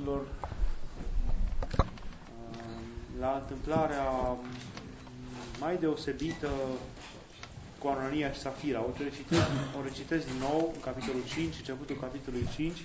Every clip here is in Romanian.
Apostolilor, la întâmplarea mai deosebită cu Anania și Safira. O recitesc din nou în capitolul 5, începutul capitolului 5.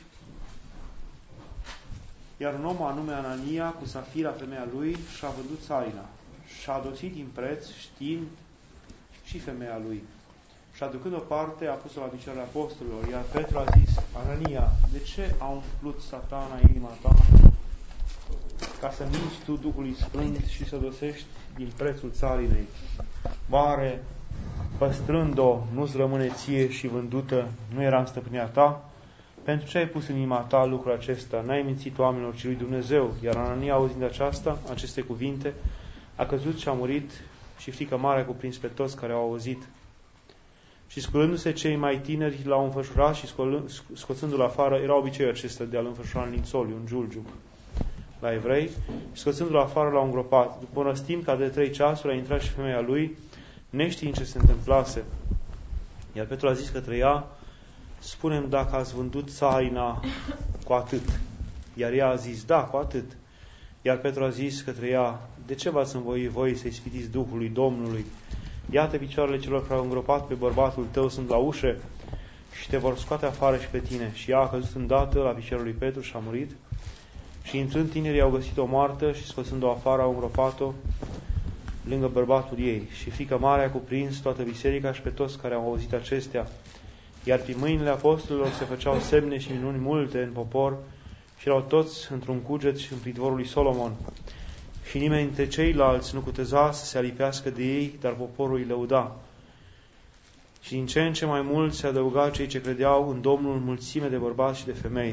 Iar un om anume Anania, cu Safira, femeia lui, și-a vândut țarina. Și-a dosit din preț, știind și femeia lui. Și aducând o parte, a pus-o la picioarele apostolilor. Iar Petru a zis: Anania, de ce a umplut Satana inima ta ca să minți tu Duhului Sfânt și să dosești din prețul țarinei? Oare, păstrând-o, nu-ți rămâne ție și vândută, nu era în stăpânirea ta? Pentru ce ai pus în inima ta lucrul acesta? N-ai mințit oamenilor, ci lui Dumnezeu. Iar Anania, auzind aceste cuvinte, a căzut și a murit, și frică mare a cuprins pe toți care au auzit. Și sculându-se cei mai tineri l-au înfășurat și scoțându-l afară, era obiceiul acesta de a-l înfășura în lințoliu, în giulgiu, la evrei, și scoțându-l afară l-au îngropat. După un răstim ca de 3 ceasuri a intrat și femeia lui, neștiind ce se întâmplase. Iar Petru a zis către ea: spune-mi dacă ați vândut țarina cu atât. Iar ea a zis: da, cu atât. Iar Petru a zis către ea: de ce v-ați învoit voi să ispitiți Duhului Domnului? Iată, picioarele celor care au îngropat pe bărbatul tău sunt la ușă și te vor scoate afară și pe tine. Și ea a căzut îndată la picioarele lui Petru și a murit. Și intrând, tinerii au găsit-o moartă și scoțând-o afară au îngropat-o lângă bărbatul ei. Și frică mare a cuprins toată biserica și pe toți care au auzit acestea. Iar pe mâinile apostolilor se făceau semne și minuni multe în popor și erau toți într-un cuget și în pridvorul lui Solomon. Și nimeni dintre ceilalți nu cuteza să se alipească de ei, dar poporul îi lăuda. Și din ce în ce mai mult se adăuga cei ce credeau în Domnul, mulțime de bărbați și de femei.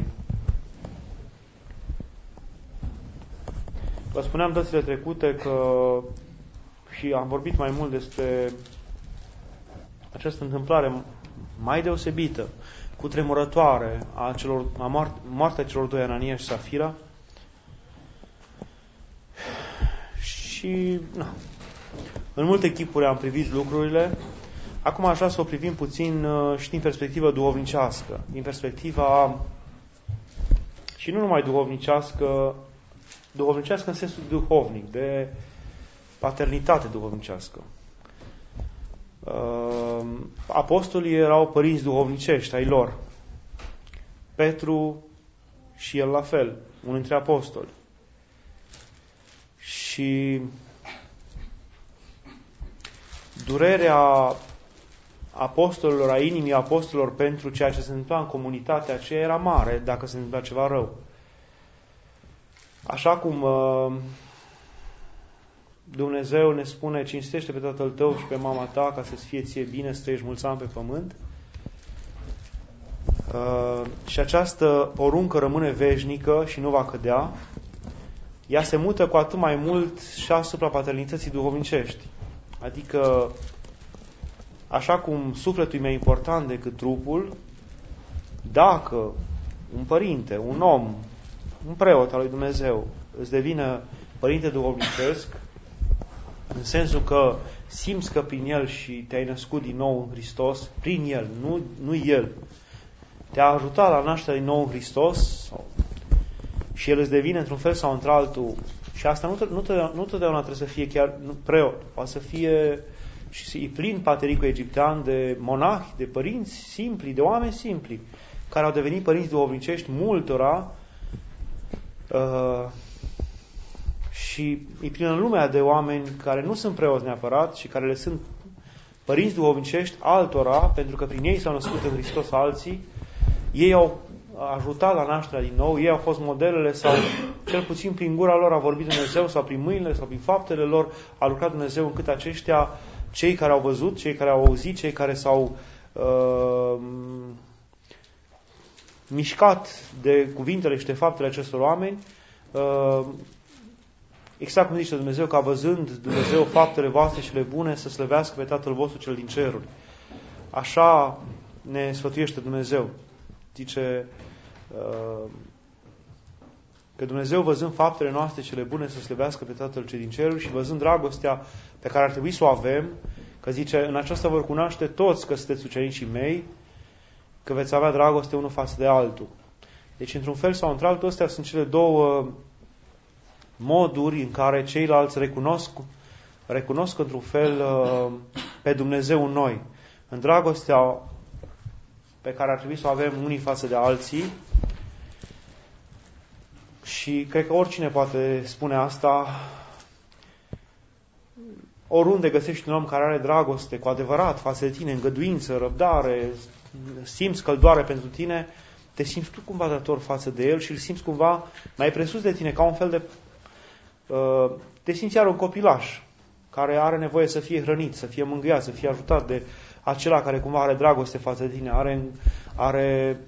Vă spuneam dățile trecute că, și am vorbit mai mult despre această întâmplare mai deosebită, cutremurătoare a moartea celor doi, Anania și Safira. Și în multe chipuri am privit lucrurile. Acum aș vrea să o privim puțin și din perspectivă duhovnicească. Din perspectiva, și nu numai duhovnicească în sensul duhovnic, de paternitate duhovnicească. Apostolii erau părinți duhovnicești ai lor. Petru și el la fel, unul dintre apostoli. Și durerea apostolilor, a inimii apostolilor pentru ceea ce se întâmpla în comunitatea aceea era mare dacă se întâmpla ceva rău. Așa cum Dumnezeu ne spune: cinstește pe tatăl tău și pe mama ta ca să-ți fie ție bine să trăiești mulți ani pe pământ. Și această poruncă rămâne veșnică și nu va cădea. Ea se mută cu atât mai mult și asupra paternității duhovnicești. Adică, așa cum sufletul e mai important decât trupul, dacă un părinte, un om, un preot al lui Dumnezeu îți devine părinte duhovnicesc, în sensul că simți că prin el și te-ai născut din nou în Hristos, prin el, nu el, te-a ajutat la nașterea din nou în Hristos, și el îți devine într-un fel sau într-altul, și asta nu totdeauna trebuie să fie chiar preot, poate să fie și e plin patericul egiptean de monahi, de părinți simpli, de oameni simpli, care au devenit părinți duhovnicești multora, și e plină lumea de oameni care nu sunt preoți neapărat și care le sunt părinți duhovnicești altora, pentru că prin ei s-au născut în Hristos alții. Ei au ajutat la nașterea din nou, ei au fost modelele, sau cel puțin prin gura lor a vorbit Dumnezeu, sau prin mâinile sau prin faptele lor a lucrat Dumnezeu, încât aceștia, cei care au văzut, cei care au auzit, cei care s-au mișcat de cuvintele și de faptele acestor oameni, exact cum zice Dumnezeu, ca văzând Dumnezeu faptele voastre și le bune, să slăvească pe Tatăl vostru cel din ceruri. Așa ne sfătuiește Dumnezeu. Zice că Dumnezeu, văzând faptele noastre cele bune, să slăvească pe Tatăl cel din ceruri, și văzând dragostea pe care ar trebui să o avem, că zice: în aceasta vor cunoaște toți că sunteți ucenicii mei, că veți avea dragoste unul față de altul. Deci, într-un fel sau într-altul, astea sunt cele două moduri în care ceilalți recunosc într-un fel pe Dumnezeu în noi. În dragostea pe care ar trebui să o avem unii față de alții. Și cred că oricine poate spune asta. Oriunde găsești un om care are dragoste cu adevărat față de tine, îngăduință, răbdare, simți căldoare pentru tine, te simți tu cumva dator față de el și îl simți cumva mai presus de tine, ca un fel de... te simți iar un copilaș care are nevoie să fie hrănit, să fie mângâiat, să fie ajutat de acela care cumva are dragoste față de tine, are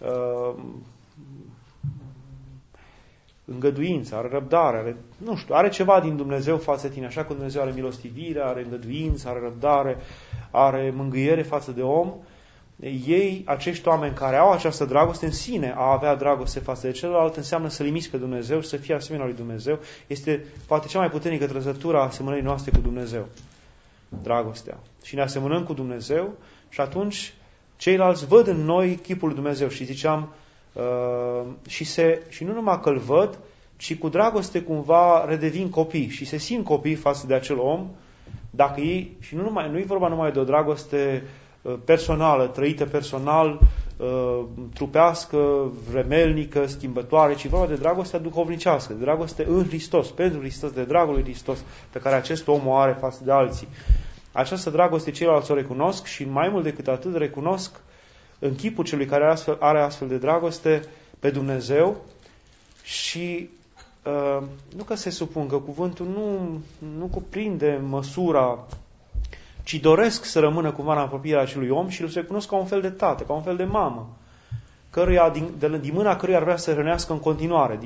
îngăduință, are răbdare, are ceva din Dumnezeu față de tine, așa cum Dumnezeu are milostivire, are îngăduință, are răbdare, are mângâiere față de om. Ei, acești oameni care au această dragoste în sine, a avea dragoste față de celălalt, înseamnă să limiți pe Dumnezeu și să fie asemenea lui Dumnezeu. Este poate cea mai puternică trăsătură a asemănării noastre cu Dumnezeu. Dragostea. Și ne asemănăm cu Dumnezeu și atunci ceilalți văd în noi chipul lui Dumnezeu și ziceam și nu numai că îl văd, ci cu dragoste cumva redevin copii și se simt copii față de acel om, dacă ei, și nu e vorba numai de o dragoste personală, trăită personal, trupească, vremelnică, schimbătoare, ci vorba de dragostea duhovnicească, de dragoste în Hristos, pentru Hristos, de dragul lui Hristos, pe care acest om o are față de alții. Această dragoste ceilalți o recunosc și mai mult decât atât recunosc în chipul celui care are astfel de dragoste pe Dumnezeu și nu că se supun, că cuvântul nu cuprinde măsura, ci doresc să rămână cumva în apropierea acelui om și îl recunosc ca un fel de tată, ca un fel de mamă, din mâna căruia ar vrea să hrănească în continuare,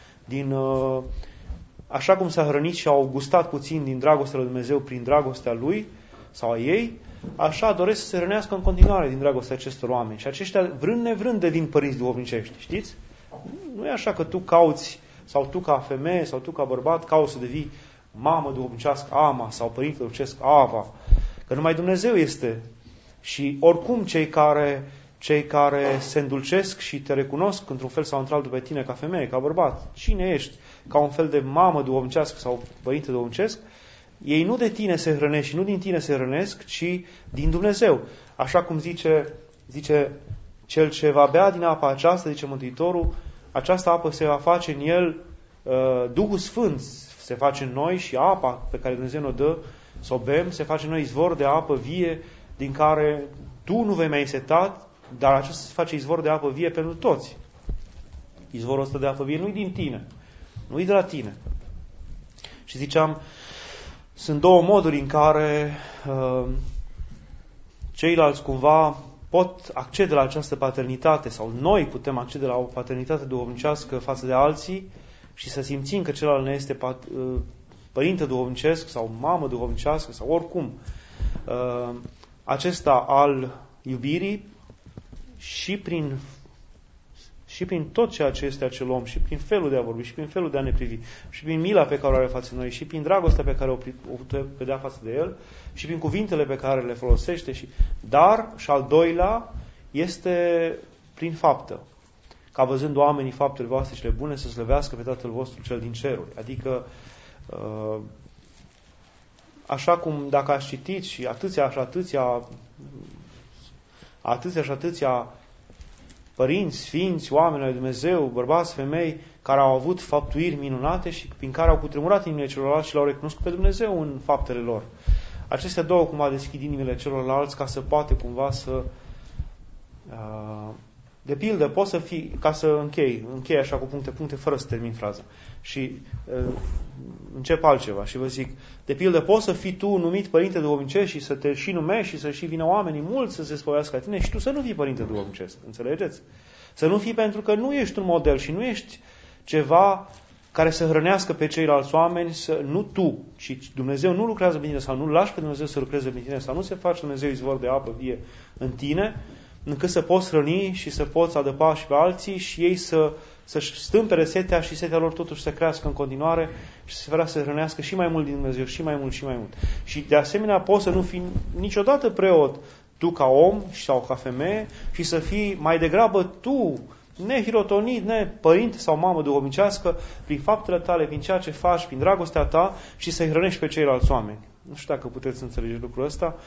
așa cum s-a hrănit și au gustat puțin din dragostea lui Dumnezeu prin dragostea lui sau a ei, așa doresc să se hrănească în continuare din dragostea acestor oameni. Și aceștia, vrând nevrând, devin părinți duhovnicești, știți? Nu e așa că tu cauți, sau tu ca femeie, sau tu ca bărbat, cauți să devii mamă duhovnicească, ama, sau părinte duhovnicesc, ava. Că numai Dumnezeu este. Și oricum cei care se îndulcesc și te recunosc într-un fel sau într-altul pe tine ca femeie, ca bărbat, cine ești, ca un fel de mamă duhovnicească sau părinte duhovnicesc, ei nu de tine se hrănesc și nu din tine se hrănesc, ci din Dumnezeu. Așa cum zice cel ce va bea din apa aceasta, zice Mântuitorul, această apă se va face în el, Duhul Sfânt se face în noi și apa pe care Dumnezeu ne-o dă, să o bem, se face în noi izvor de apă vie, din care tu nu vei mai însetat, dar acesta se face izvor de apă vie pentru toți. Izvorul ăsta de apă vie nu-i din tine, nu-i de la tine. Și ziceam, sunt două moduri în care ceilalți cumva pot accede la această paternitate sau noi putem accede la o paternitate duhovnicească față de alții și să simțim că celălalt ne este părinte duhovnicesc sau mamă duhovnicească sau oricum acesta al iubirii și prin tot ceea ce este acel om și prin felul de a vorbi și prin felul de a ne privi și prin mila pe care o are față de noi și prin dragostea pe care o putem vedea față de el și prin cuvintele pe care le folosește dar și al doilea este prin faptă, ca văzând oamenii faptele voastre cele bune să slăvească pe Tatăl vostru cel din ceruri. Adică așa cum dacă ați citit și atâția părinți, sfinți, oameni ai Dumnezeu, bărbați, femei, care au avut faptuiri minunate și prin care au cutremurat inimile celorlalți și l-au recunoscut pe Dumnezeu în faptele lor. Acestea două cumva deschid inimile celorlalți ca să poate cumva să... de pildă, poți să fii, ca să închei așa cu puncte, fără să termin fraza. Și încep altceva și vă zic, de pildă, poți să fii tu numit părinte duhovnicesc și să te și numești și să și vină oamenii mulți să se spovească la tine și tu să nu fii părinte duhovnicesc. Înțelegeți? Să nu fii pentru că nu ești un model și nu ești ceva care să hrănească pe ceilalți oameni, nu tu, ci Dumnezeu nu lucrează pe tine sau nu lași pe Dumnezeu să lucreze pe tine sau nu se face Dumnezeu izvor de apă vie în tine, încât să poți hrăni și să poți adăpa și pe alții și ei să-și stâmpere setea și setea lor totuși să crească în continuare și să vrea să hrănească și mai mult din Dumnezeu, și mai mult, și mai mult. Și de asemenea poți să nu fii niciodată preot tu ca om sau ca femeie și să fii mai degrabă tu nehirotonit, părinte sau mamă duhovnicească, prin faptele tale, prin ceea ce faci, prin dragostea ta și să-i hrănești pe ceilalți oameni. Nu știu dacă puteți înțelege lucrul ăsta.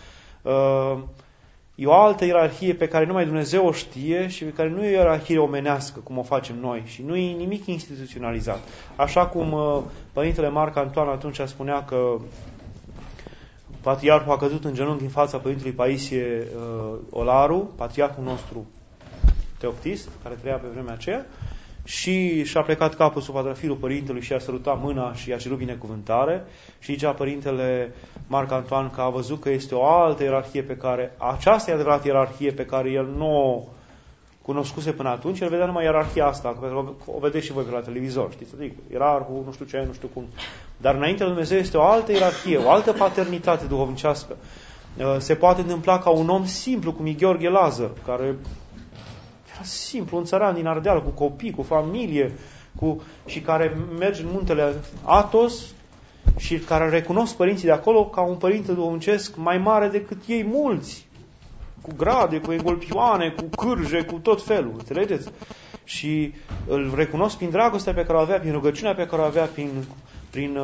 E o altă ierarhie pe care numai Dumnezeu o știe și pe care nu e o ierarhie omenească, cum o facem noi, și nu e nimic instituționalizat. Așa cum Părintele Marc Antoan atunci spunea că patriarhul a căzut în genunchi în fața Părintelui Paisie Olaru, patriarhul nostru teoctist, care trăia pe vremea aceea, și și-a plecat capul sub patrafilul Părintelui și a sărutat mâna și i-a cerut binecuvântare. Și zicea Părintele Marc Antoan că a văzut că este o altă ierarhie pe care, aceasta e adevărat ierarhie pe care el nu o cunoscuse până atunci, el vedea numai ierarhia asta, că o vedeți și voi pe la televizor, știți? Adică ierarhul, nu știu ce, nu știu cum. Dar înainte de Dumnezeu este o altă ierarhie, o altă paternitate duhovnicească. Se poate întâmpla ca un om simplu, cum e Gheorghe Lazar, care era simplu, un țăran din Ardeal, cu copii, cu familie, și care merge în muntele Athos și care recunosc părinții de acolo ca un părinte duhovnicesc mai mare decât ei mulți, cu grade, cu engolpioane, cu cârje, cu tot felul, înțelegeți? Și îl recunosc prin dragostea pe care o avea, prin rugăciunea pe care o avea, prin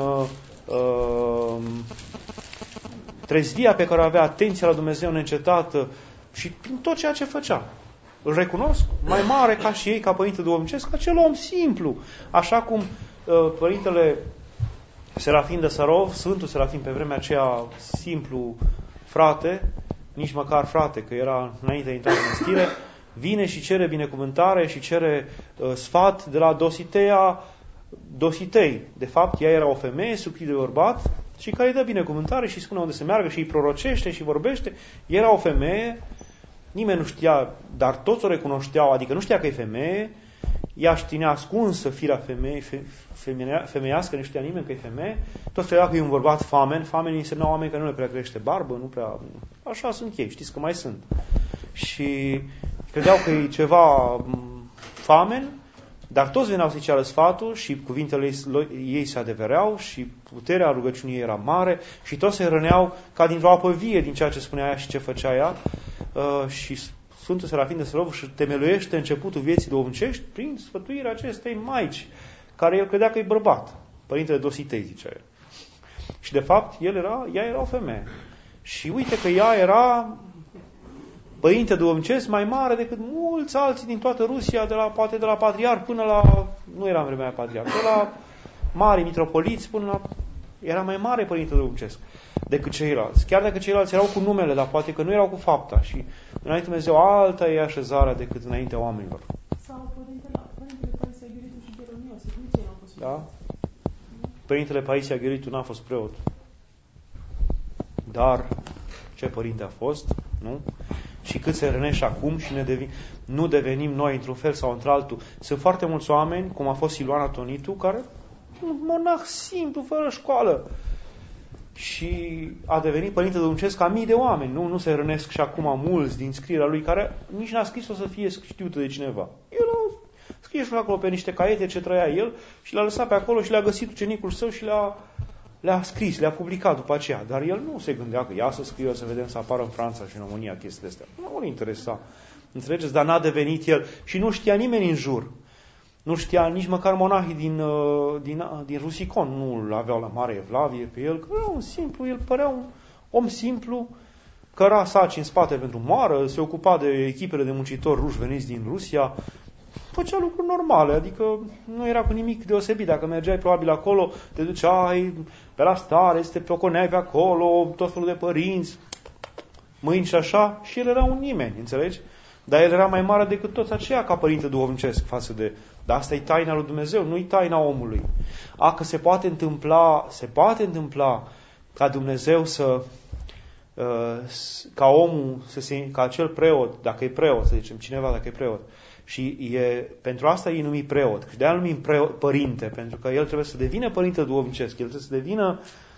trezvia pe care o avea, atenția la Dumnezeu neîncetată și prin tot ceea ce făcea. Îl recunosc mai mare ca și ei, ca părinte duhovnicesc, ca acel om simplu. Așa cum Părintele Serafim de Sarov, Sfântul Serafim pe vremea aceea, simplu frate, nici măcar frate, că era înainte de intrare în stire, vine și cere binecuvântare și cere sfat de la Dositei. De fapt, ea era o femeie sucrit de bărbat și care îi dă binecuvântare și spune unde să meargă și îi prorocește și vorbește. Era o femeie, nimeni nu știa, dar toți o recunoșteau, adică nu știa că e femeie, ea știa ascunsă firea femeiască, nu știa nimeni că e femeie, toți credeau că e un bărbat famen, famen însemna oameni care nu le prea crește barbă, nu prea... Așa sunt ei, știți că mai sunt. Și credeau că e ceva famen, dar toți veneau să-i ceară sfatul și cuvintele ei se adevereau și puterea rugăciunii era mare și toți se răneau ca dintr-o apă vie din ceea ce spunea ea și ce făcea ea. Și Sfântul Serafim de Sarov își temeluiește începutul vieții duhovnicești prin sfătuirea acestei maici, care el credea că e bărbat. Părintele Dositei, zicea el. Și de fapt, ea era o femeie. Și uite că ea era părinte duhovnicesc mai mare decât mulți alții din toată Rusia, poate de la patriarh până la... Nu era în vremea patriarh, de la mari mitropoliți până la... Era mai mare părinte duhovnicesc decât ceilalți. Chiar dacă ceilalți erau cu numele, dar poate că nu erau cu fapta. Și înainte Dumnezeu alta e așezarea decât înaintea oamenilor. Sau Părintele Paisia Gheritu și Gheronios, nici ei n-au fost. Da? Părintele Paisia Gheritu n-a fost preot. Dar ce părinte a fost, nu? Și cât se rănește acum și nu devenim noi într-un fel sau într-altul. Sunt foarte mulți oameni, cum a fost Siluana Tonitu, care un monah simplu, fără școală, și a devenit părinte duhovnicesc ca mii de oameni. Nu se rănesc și acum mulți din scrierea lui, care nici n-a scris-o să fie știută de cineva. El a scris acolo pe niște caiete ce trăia el și l-a lăsat pe acolo și le-a găsit ucenicul său și le-a scris, le-a publicat după aceea. Dar el nu se gândea că ia să scriu, să vedem, să apară în Franța și în România chestiile astea. Nu îl interesa. Înțelegeți? Dar n-a devenit el. Și nu știa nimeni în jur. Nu știa nici măcar monahii din Rusicon. Nu-l aveau la mare evlavie pe el. Că era un simplu, el părea un om simplu, căra saci în spate pentru moară, se ocupa de echipele de muncitori ruși veniți din Rusia, făcea lucruri normale, adică nu era cu nimic deosebit. Dacă mergeai probabil acolo, te duceai pe la stare, te ploconeai pe acolo, tot felul de părinți, mâini și așa, și el era un nimeni, înțelegi? Dar el era mai mare decât toți aceia ca părinte duhovnicesc față de... Dar asta e taina lui Dumnezeu, nu e taina omului. Că se poate întâmpla ca Dumnezeu ca omul, ca acel preot, dacă e preot, să zicem, cineva dacă e preot, și pentru asta e numit preot. Și de-aia numim părinte, pentru că el trebuie să devină părinte duhovnicesc, el trebuie să devină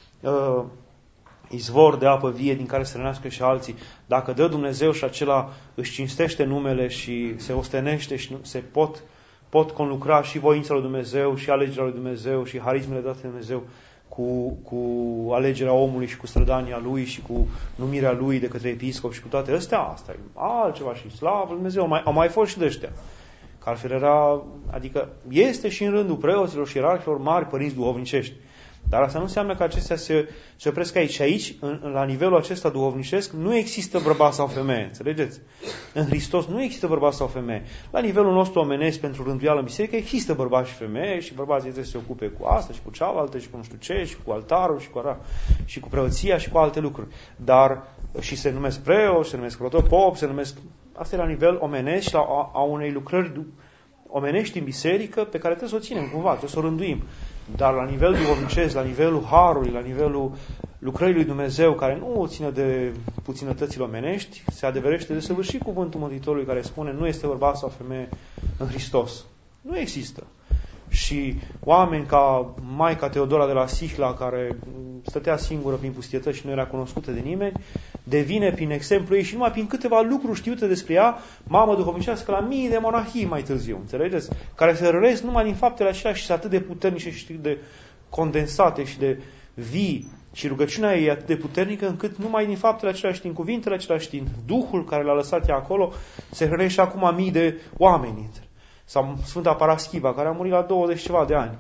izvor de apă vie din care să rănească și alții. Dacă dă Dumnezeu și acela își cinstește numele și se ostenește și se pot conlucra și voința lui Dumnezeu și alegerea lui Dumnezeu și harismele date de Dumnezeu cu alegerea omului și cu strădania lui și cu numirea lui de către episcop și cu toate astea, asta e altceva și slavă lui Dumnezeu. Au mai fost și de ăștia Că altfel adică este și în rândul preoților și ierarhilor mari părinți duhovnicești. Dar asta nu înseamnă că acestea se opresc aici. Și aici, la nivelul acesta duhovnicesc, nu există bărbat sau femeie. Înțelegeți? În Hristos nu există bărbat sau femeie. La nivelul nostru omenesc, pentru rânduială în biserică, există bărbat și femeie și bărbații trebuie să se ocupe cu asta și cu cealaltă și cu nu știu ce, și cu altarul și cu preoția și cu alte lucruri. Dar și se numesc preoți, se numesc protopop, se numesc... Asta e la nivel omenesc și a unei lucrări omenești în biserică pe care trebuie să o ținem cumva, trebuie să o rânduim. Dar la nivel duhovnicesc, la nivelul harului, la nivelul lucrării lui Dumnezeu, care nu ține de puținătățile omenești, se adeverește de săvârșit cuvântul Mântuitorului care spune nu este bărbat sau femeie în Hristos. Nu există. Și oameni ca Maica Teodora de la Sihla, care stătea singură prin pustietăți și nu era cunoscută de nimeni, devine prin exemplu ei și numai prin câteva lucruri știute despre ea, mamă duhovnicească la mii de monahii mai târziu, înțelegeți? Care se răresc numai din faptele acelea și sunt atât de puternice și de condensate și de vii și rugăciunea ei atât de puternică încât numai din faptele acelea și din cuvintele acelea și din Duhul care l-a lăsat ea acolo se hrănește acum mii de oameni. Sau Sfânta Paraschiva, care a murit la 20 ceva de ani.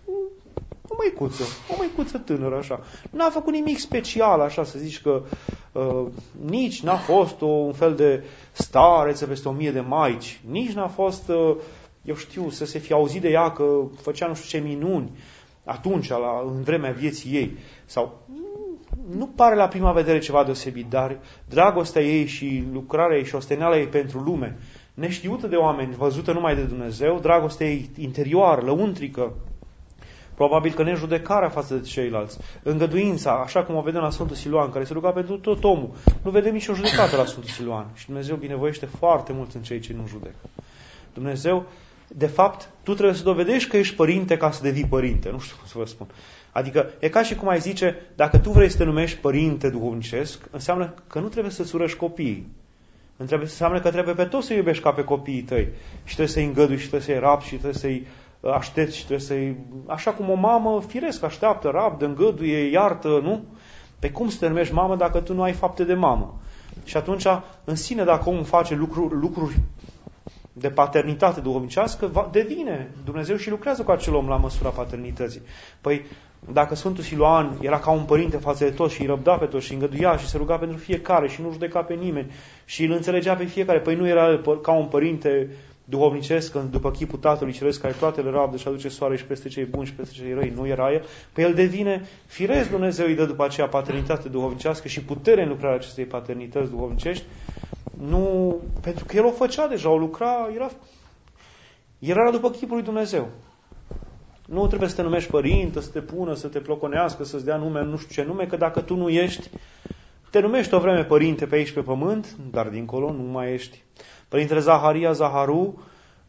O măicuță tânără, așa. N-a făcut nimic special, așa, să zici că nici n-a fost un fel de stareță peste 1000 de maici, nici n-a fost, eu știu, să se fie auzit de ea că făcea nu știu ce minuni atunci, în vremea vieții ei. Sau nu pare la prima vedere ceva deosebit, dar dragostea ei și lucrarea ei și osteneala ei pentru lume, neștiută de oameni, văzută numai de Dumnezeu, dragostea ei interioară, lăuntrică, probabil că nejudecarea față de ceilalți, îngăduința, așa cum o vedem la Sfântul Siluan, care se ruga pentru tot omul. Nu vedem nicio judecată la Sfântul Siluan. Și Dumnezeu binevoiește foarte mult în cei ce nu judecă. Dumnezeu, de fapt, tu trebuie să dovedești că ești părinte ca să devii părinte. Nu știu cum să vă spun. Adică, e ca și cum ai zice, dacă tu vrei să te numești părinte duhovnicesc, înseamnă că nu trebuie să-ți urăști copiii. Înseamnă că trebuie pe toți să iubești ca pe copiii tăi. Și trebuie să-i îngădui, și trebuie să-i rapi, și trebuie să-i aștepți, și trebuie să-i... Așa cum o mamă firesc așteaptă, rabdă, îngăduie, iartă, nu? Pe cum să te numești mamă dacă tu nu ai fapte de mamă? Și atunci, în sine, dacă omul face lucruri de paternitate duhovnicească, devine Dumnezeu și lucrează cu acel om la măsura paternității. Păi, dacă Sfântul Siluan era ca un părinte față de toți și îi răbda pe toți și îngăduia și se ruga pentru fiecare și nu judeca pe nimeni și îl înțelegea pe fiecare, păi nu era ca un părinte duhovnicesc după chipul Tatălui Ceresc care toate le rabdă și aduce soare și peste cei buni și peste cei răi, nu era el, păi el devine firesc, Dumnezeu îi dă după aceea paternitate duhovnicească și putere în lucrarea acestei paternități duhovnicești, nu, pentru că el o făcea deja, o lucra, era după chipul lui Dumnezeu. Nu trebuie să te numești părinte, să te pună, să te ploconească, să-ți dea nume, nu știu ce nume, că dacă tu nu ești, te numești o vreme părinte pe aici pe pământ, dar dincolo nu mai ești. Părintele Zaharia Zaharu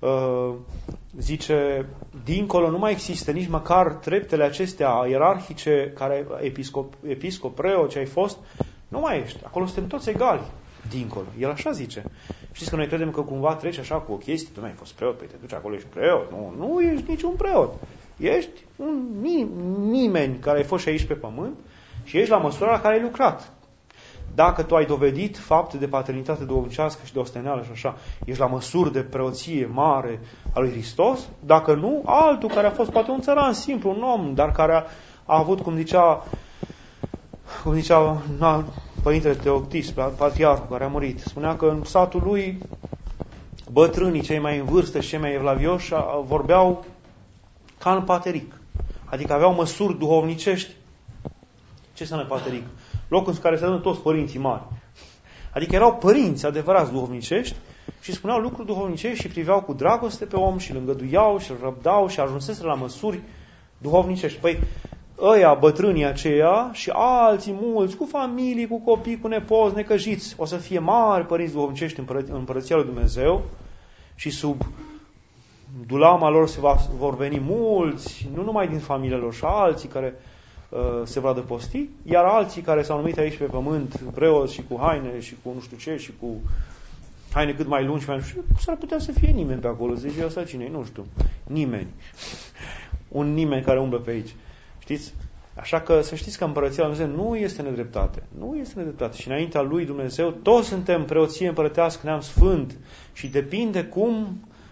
zice, dincolo nu mai există nici măcar treptele acestea ierarhice, care episcop, preot, ce ai fost, nu mai ești. Acolo suntem toți egali, dincolo. El așa zice. Știți că noi credem că cumva treci așa cu o chestie, tu nu ai fost preot, păi te duci acolo, ești preot. Nu ești niciun preot. Ești un nimeni care ai fost și aici pe pământ și ești la măsura la care ai lucrat. Dacă tu ai dovedit fapte de paternitate duhovnicească și de osteneală și așa, ești la măsuri de preoție mare a lui Hristos, dacă nu, altul care a fost poate un țăran simplu, un om, dar care a avut, cum zicea Părintele Teoctis, patriarhul care a murit, spunea că în satul lui bătrânii, cei mai în vârstă și cei mai evlavioși vorbeau ca în pateric. Adică aveau măsuri duhovnicești. Ce înseamnă pateric? Locul în care se dă toți părinții mari. Adică erau părinți adevărați duhovnicești și spuneau lucruri duhovnicești și priveau cu dragoste pe om și îl îngăduiau și îl răbdau și ajunseseră la măsuri duhovnicești. Păi, ăia, bătrânii aceia și alții mulți, cu familii, cu copii, cu nepoți, necăjiți, o să fie mari părinți duhovnicești în Împărăția lui Dumnezeu și sub dulama lor vor veni mulți, nu numai din familiile lor, și alții care se vor adăposti, iar alții care s-au numit aici pe pământ, preoți și cu haine și cu nu știu ce și cu haine cât mai lungi, s-ar putea să fie nimeni pe acolo, zice asta cine, nu știu, nimeni. Un nimeni care umblă pe aici. Știți? Așa că să știți că Împărăția lui Dumnezeu nu este nedreptate. Nu este nedreptate. Și înaintea lui Dumnezeu toți suntem preoție împărătească, neam sfânt și depinde cum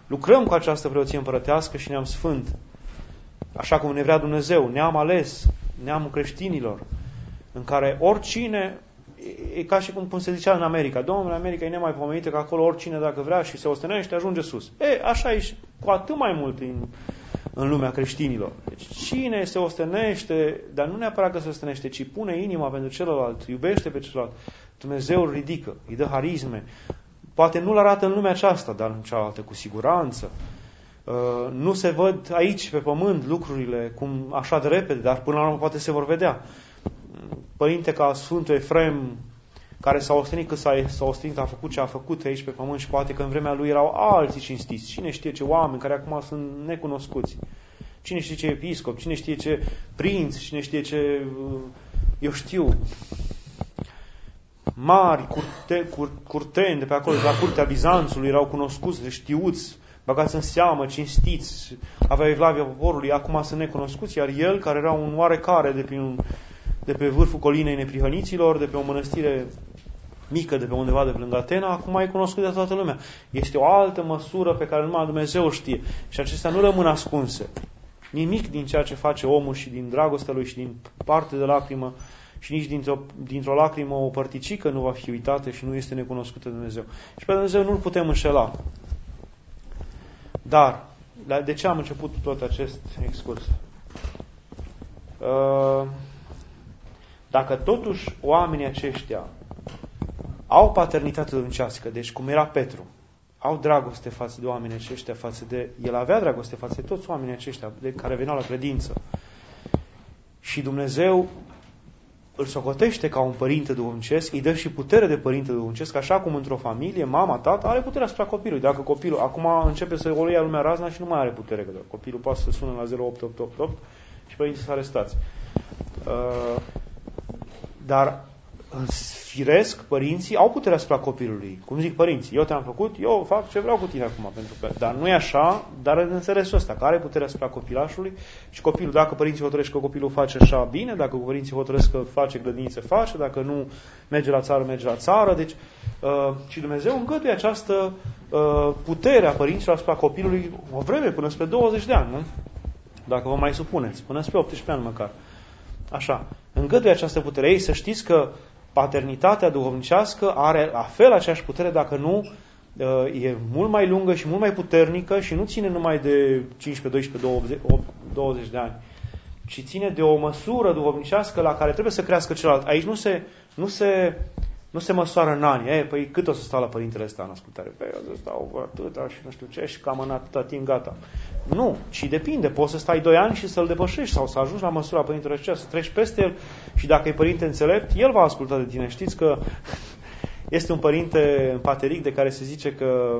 lucrăm cu această preoție împărătească și neam sfânt, așa cum ne vrea Dumnezeu, neam ales, neamul creștinilor, în care oricine, e ca și cum se zicea în America, domnule, America e nemaipomenită că acolo oricine dacă vrea și se ostenește ajunge sus. Așa e și cu atât mai mult în lumea creștinilor. Deci cine se ostenește, dar nu neapărat că se ostenește, ci pune inima pentru celălalt, iubește pe celălalt, Dumnezeu îl ridică, îi dă harisme. Poate nu-l arată în lumea aceasta, dar în cealaltă cu siguranță. Nu se văd aici pe pământ lucrurile cum așa de repede, dar până la urmă poate se vor vedea. Părinte ca Sfântul Efrem, care s-a ostenit cât s-a ostenit, a făcut ce a făcut aici pe pământ și poate că în vremea lui erau alții cinstiți. Cine știe ce oameni care acum sunt necunoscuți. Cine știe ce episcop, cine știe ce prinț, cine știe ce, eu știu, mari curteni de pe acolo, de la curtea Bizanțului, erau cunoscuți, știuți, băgați în seamă, cinstiți, aveau evlavia poporului, acum sunt necunoscuți, iar el, care era un oarecare de pe vârful colinei Neprihăniților, de pe o mănăstire mică, de pe undeva de pe lângă Atena, acum e cunoscut de toată lumea. Este o altă măsură pe care numai Dumnezeu știe. Și acestea nu rămân ascunse. Nimic din ceea ce face omul și din dragostea lui și din parte de lacrimă și nici dintr-o lacrimă o părticică nu va fi uitată și nu este necunoscută de Dumnezeu. Și pe Dumnezeu nu-L putem înșela. Dar, de ce am început tot acest excurs? Dacă totuși oamenii aceștia au paternitate domnicească, deci cum era Petru, au dragoste față de oamenii aceștia, el avea dragoste față de toți oamenii aceștia de care veneau la credință. Și Dumnezeu îl socotește ca un părinte duhovnicesc, îi dă și putere de părinte duhovnicesc, așa cum într-o familie, mama, tata, are puterea asupra copilului. Dacă copilul acum începe să o ia lumea razna și nu mai are putere, că copilul poate să sună la 08888 și părinții să arestați. Dar firesc, părinții au puterea asupra copilului. Cum zic părinții, eu te-am făcut, eu fac ce vreau cu tine acum. Dar nu e așa, dar în înțelesul ăsta, că are puterea asupra copilașului și copilul, dacă părinții hotărăsc că copilul face așa bine, dacă părinții hotărăsc că face grădinițe, face, dacă nu merge la țară, merge la țară. Deci, și Dumnezeu îngăduie această putere a părinților asupra copilului o vreme, până spre 20 de ani, nu? Dacă vă mai supuneți, până spre 18 ani măcar. Așa, îngăduie această putere. Ei, să știți că paternitatea duhovnicească are la fel aceeași putere, dacă nu e mult mai lungă și mult mai puternică și nu ține numai de 15, 12, 20 de ani, ci ține de o măsură duhovnicească la care trebuie să crească celălalt. Aici nu se măsoară în ani. Păi cât o să stau la părintele ăsta în ascultare? Păi o să stau atâta și nu știu ce și cam în atâta timp gata. Nu, ci depinde. Poți să stai 2 ani și să-l depășești sau să ajungi la măsura părintele ăsta, să treci peste el și dacă e părinte înțelept, el va asculta de tine. Știți că este un părinte pateric de care se zice că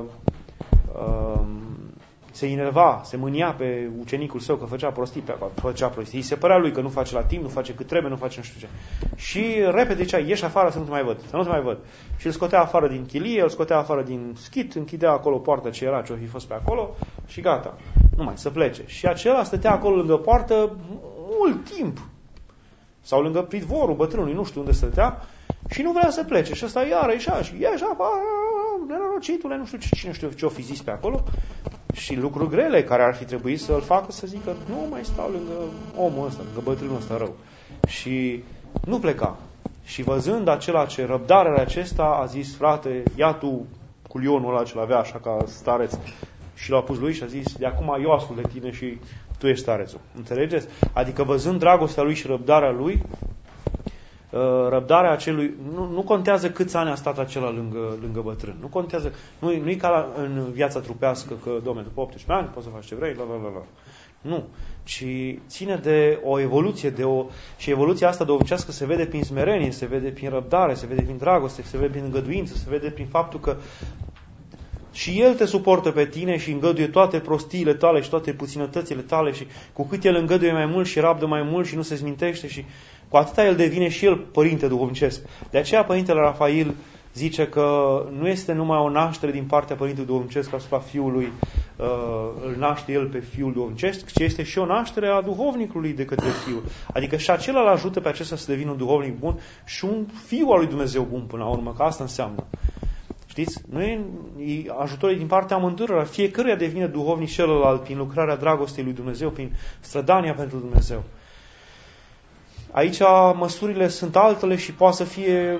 se enerva, se mânia pe ucenicul său că făcea prostii pe acolo, făcea prostii. Îi se părea lui că nu face la timp, nu face cât trebuie, nu face nu știu ce. Și repede zicea, ieși afară să nu te mai văd, să nu te mai văd. Și îl scotea afară din chilie, îl scotea afară din schit, închidea acolo poarta ce era, ce o fi fost pe acolo și gata. Numai să plece. Și acela stătea acolo lângă poartă mult timp. Sau lângă pridvorul bătrânului, nu știu unde stătea, și nu vrea să plece. Și ăsta iară ieșea și ieși afară, nenorocitule, nu știu cine știu ce o fi zis pe acolo. Și lucruri grele care ar fi trebuit să-l facă să zică, nu mai stau lângă omul ăsta, lângă bătrânul ăsta rău. Și nu pleca. Și văzând acela ce răbdarea acesta, a zis, frate, ia tu culionul ăla ce l-avea așa ca stareț. Și l-a pus lui și a zis, de acum eu ascult de tine și tu ești starețul. Înțelegeți? Adică văzând dragostea lui și răbdarea lui, răbdarea acelui, nu contează câți ani a stat acela lângă bătrân. Nu contează, nu-i ca în viața trupească că, dom'le, după 18 ani poți să faci ce vrei, la. Nu, ci ține de o evoluție, și evoluția asta duhovnicească se vede prin smerenie, se vede prin răbdare, se vede prin dragoste, se vede prin îngăduință, se vede prin faptul că și El te suportă pe tine și îngăduie toate prostiile tale și toate puținătățile tale și cu cât El îngăduie mai mult și rabdă mai mult și nu se zmintește și cu atâta El devine și El părinte duhovnicesc. De aceea Părintele Rafael zice că nu este numai o naștere din partea Părintelui Duhovnicesc asupra Fiului, îl naște El pe Fiul Duhovnicesc, ci este și o naștere a duhovnicului de către Fiul. Adică și acela îl ajută pe acesta să devină un duhovnic bun și un Fiu al lui Dumnezeu bun până la urmă, că asta înseamnă. Știți? Ajutorul din partea amândurora. Fiecăruia devine duhovnic celălalt prin lucrarea dragostei lui Dumnezeu, prin strădania pentru Dumnezeu. Aici măsurile sunt altele și poate să fie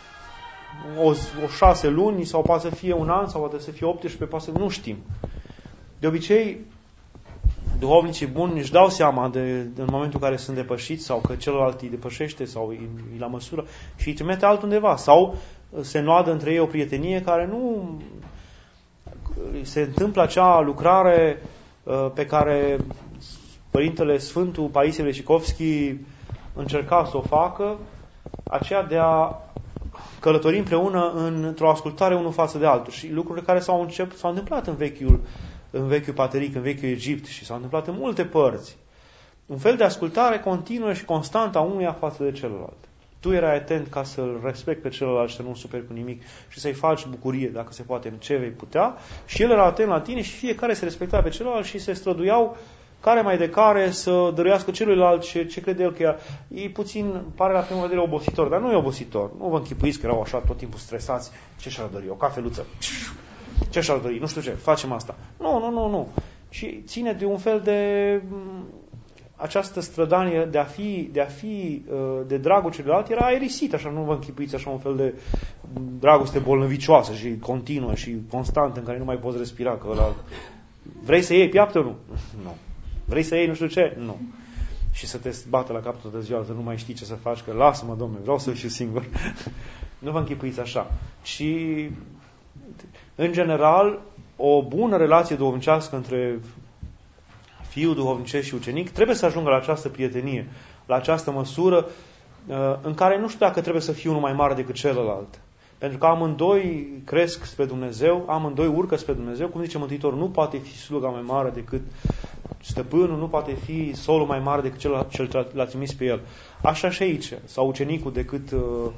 o 6 luni sau poate să fie un an sau poate să fie 18, poate să nu știm. De obicei, duhovnicii buni își dau seama în momentul în care sunt depășiți sau că celălalt îi depășește sau îi la măsură și îi trimite altundeva. Sau se noadă între ei o prietenie care nu se întâmplă acea lucrare pe care Părintele Sfântul Paisie Leșicovski încerca să o facă, aceea de a călători împreună într-o ascultare unul față de altul. Și lucrurile care s-au întâmplat în vechiul pateric, în vechiul Egipt și s-au întâmplat în multe părți. Un fel de ascultare continuă și constantă a unuia față de celălalt. Tu erai atent ca să-l respecti pe celălalt și să nu-l superi cu nimic și să-i faci bucurie, dacă se poate, în ce vei putea. Și el era atent la tine și fiecare se respecta pe celălalt și se străduiau care mai de care să dăruiască celuilalt ce crede el că e puțin, pare la prima vedere obositor, dar nu e obositor. Nu vă închipuiți că erau așa tot timpul stresați. Ce și-ar dori? O cafeluță. Ce și-ar dori? Nu știu ce. Facem asta. Nu. Și ține de un fel de această strădanie de a fi de dragul celuilalt era aerisit, așa, nu vă închipuiți așa un fel de dragoste bolnăvicioasă și continuă și constantă în care nu mai poți respira. Că ăla... Vrei să iei piaptă? Nu. Vrei să iei nu știu ce? Nu. Și să te bată la capul toată ziua, să nu mai știi ce să faci, că lasă-mă, Domnule, vreau să fiu singur. Nu vă închipuiți așa. Și, în general, o bună relație duhovnicească între fiul duhovnicesc și ucenic trebuie să ajungă la această prietenie, la această măsură în care nu știu dacă trebuie să fie unul mai mare decât celălalt. Pentru că amândoi cresc spre Dumnezeu, amândoi urcă spre Dumnezeu, cum zice Mântuitorul, nu poate fi sluga mai mare decât stăpânul, nu poate fi solul mai mare decât cel ce l-a trimis pe el. Așa și aici, sau ucenicul decât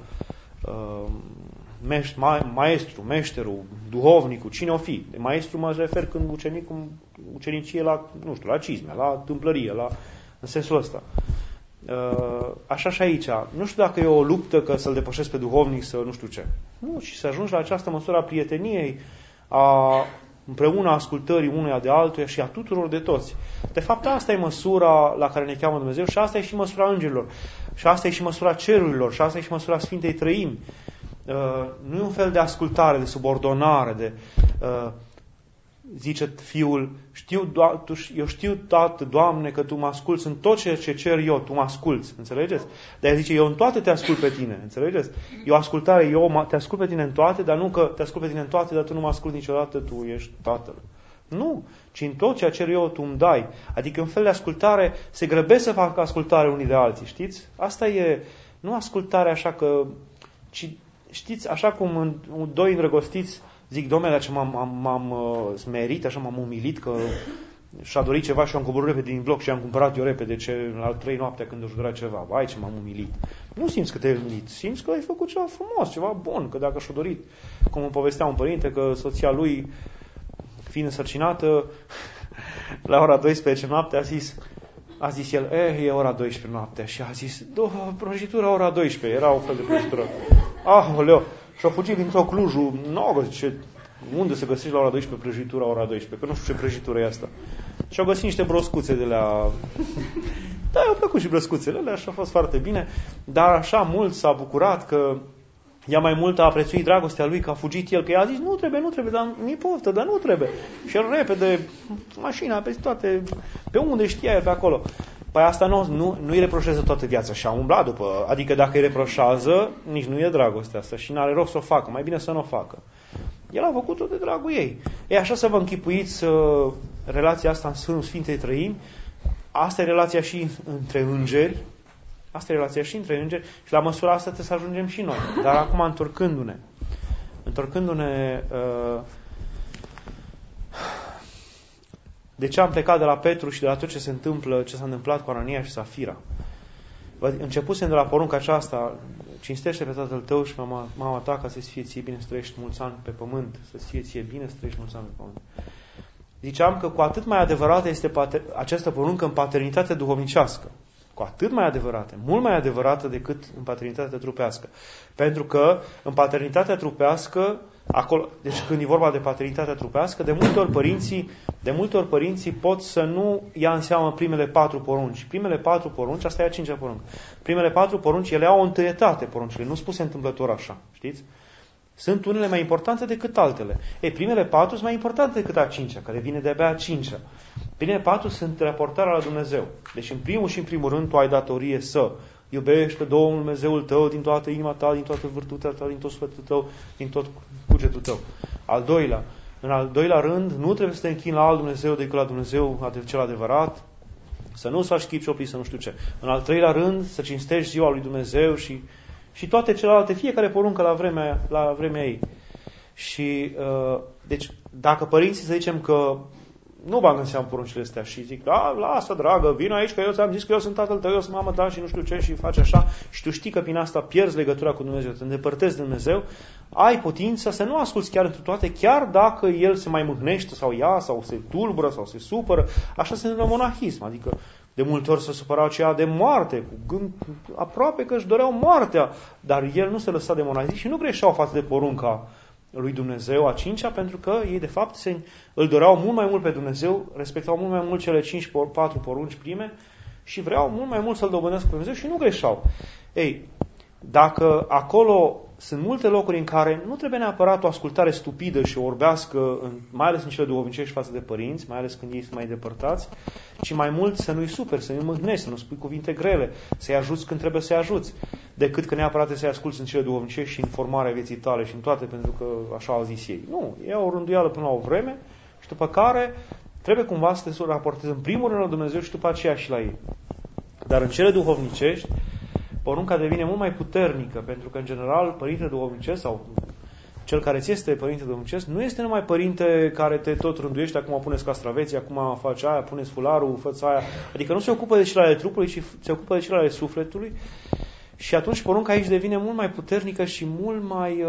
maestru, meșterul, duhovnicul, cine o fi. De maestru mă refer când ucenicie la, nu știu, la cizme, la tâmplărie, în sensul ăsta. Așa și aici. Nu știu dacă e o luptă că să-l depășesc pe duhovnic să nu știu ce. Nu, și să ajungi la această măsură a prieteniei, împreună ascultării unuia de altuia și a tuturor de toți. De fapt, asta e măsura la care ne cheamă Dumnezeu și asta e și măsura îngerilor. Și asta e și măsura cerurilor și asta e și măsura Sfintei Trăimi. Nu e un fel de ascultare, de subordonare, zice fiul, eu știu, Tată, Doamne, că Tu mă asculți în tot ce cer eu, Tu mă asculți, înțelegeți? Dar zice, eu în toate te ascult pe tine, înțelegeți? E o ascultare, eu te ascult pe tine în toate, dar nu că te ascult pe tine în toate, dar tu nu mă asculți niciodată, tu ești Tatăl. Nu, ci în tot ce cer eu, tu îmi dai. Adică un fel de ascultare, se grăbesc să facă ascultare unii de alții, știți? Asta e, nu ascultare așa că, ci, știți, așa cum doi îndrăgostiți zic, Dom'le, dar ce m-am smerit, așa m-am umilit că și-a dorit ceva și am coborât repede din bloc și am cumpărat eu repede al 3 noaptea când își dorea ceva. Vai, ce m-am umilit. Nu simți că te-ai umilit, simți că ai făcut ceva frumos, ceva bun, că dacă și-a dorit, cum îmi povestea un părinte, că soția lui, fiind însărcinată, la ora 12 noaptea a zis el, e ora 12 noaptea și a zis, prăjitura ora 12, era o fel de prăjitură. Aoleu! Și-a fugit dintr-o Clujul, unde se găsește la ora 12 prăjitura ora 12, că nu știu ce prăjitură e asta. Și-au găsit niște broscuțe de la... Da, i-au plăcut și broscuțele alea și a fost foarte bine, dar așa mult s-a bucurat că ea mai mult a prețuit dragostea lui, că a fugit el, că i-a zis, nu trebuie, dar mi poftă, dar nu trebuie. Și el repede, mașina, pe toate, pe unde știa el pe acolo. Păi asta nu îi reproșează toată viața și a umblat după. Adică dacă îi reproșează, nici nu e dragostea asta și n-are rost să o facă. Mai bine să nu o facă. El a făcut-o de dragul ei. E așa să vă închipuiți relația asta în Sfintei Trăimi. Asta e relația și între îngeri. Asta e relația și între îngeri. Și la măsura asta trebuie să ajungem și noi. Dar acum întorcându-ne de ce am plecat de la Petru și de la tot ce s-a întâmplat cu Anania și Safira. Începusem de la porunca aceasta, cinstește pe tatăl tău și mama ta ca să-ți fie ție bine să trăiești mulți ani pe pământ, să-ți fie ție bine să trăiești mulți ani pe pământ. Ziceam că cu atât mai adevărată este această poruncă în paternitatea duhovnicească. cu atât mai adevărată, mult mai adevărată decât în paternitatea trupească. Pentru că în paternitatea trupească, acolo, deci când e vorba de paternitatea trupească, de multe ori părinții pot să nu ia în seamă primele 4 porunci. Primele 4 porunci, asta e a 5-a poruncă. Primele 4 porunci, ele au o întâietate, poruncile, nu spuse întâmplător așa, știți? Sunt unele mai importante decât altele. Primele 4 sunt mai importante decât a 5-a, care vine de-abia a 5-a. Primele 4 sunt raportarea la Dumnezeu. Deci în primul rând tu ai datorie să iubești pe Domnul Dumnezeul tău din toată inima ta, din toată vârtutea ta, din tot sufletul tău, din tot cugetul tău. În al doilea rând, nu trebuie să te închini la alt Dumnezeu decât la Dumnezeu cel adevărat, să nu-ți faci chip cioplit, să nu știu ce. În al treilea rând, să cinstești ziua lui Dumnezeu și toate celelalte, fiecare poruncă la vremea ei. Și, deci, dacă părinții, să zicem că nu bagă în seamă poruncile astea și zic, da, lasă, dragă, vin aici că eu ți-am zis că eu sunt tatăl tău, eu sunt mama ta și nu știu ce și faci așa și tu știi că prin asta pierzi legătura cu Dumnezeu, te îndepărtezi de Dumnezeu, ai putința să nu asculți chiar întru toate, chiar dacă el se mai mâhnește sau ea, sau se tulbură, sau se supără. Așa se întâmplă monahism, adică de multe ori se supărau aceia de moarte, cu gând aproape că își doreau moartea, dar el nu se lăsa de monahism și nu greșeau față de porunca lui Dumnezeu, a 5-a, pentru că ei, de fapt, îl doreau mult mai mult pe Dumnezeu, respectau mult mai mult cele 4 porunci prime și vreau mult mai mult să-L dobândesc pe Dumnezeu și nu greșeau. Dacă acolo sunt multe locuri în care nu trebuie neapărat o ascultare stupidă și o orbească, mai ales în cele duhovnicești față de părinți, mai ales când ei sunt mai depărtați, ci mai mult să nu-i superi, să nu-i mâhnești, să nu spui cuvinte grele, să-i ajuți când trebuie să-i ajuți, decât că neapărat să-i asculți în cele duhovnicești și în formarea vieții tale și în toate, pentru că așa au zis ei. Nu, e o rânduială până la o vreme și după care trebuie cumva să te raportezi în primul rând la Dumnezeu și după aceea și la ei. Dar în cele duhovnicești, porunca devine mult mai puternică, pentru că, în general, părintele duhovnicesc sau cel care ți este părinte duhovnicesc nu este numai părinte care te tot rânduiește, acum puneți castraveții, acum faci aia, puneți fularul, fă-ți aia. Adică nu se ocupă de cele ale trupului, ci se ocupă de cele ale sufletului. Și atunci porunca aici devine mult mai puternică și mult mai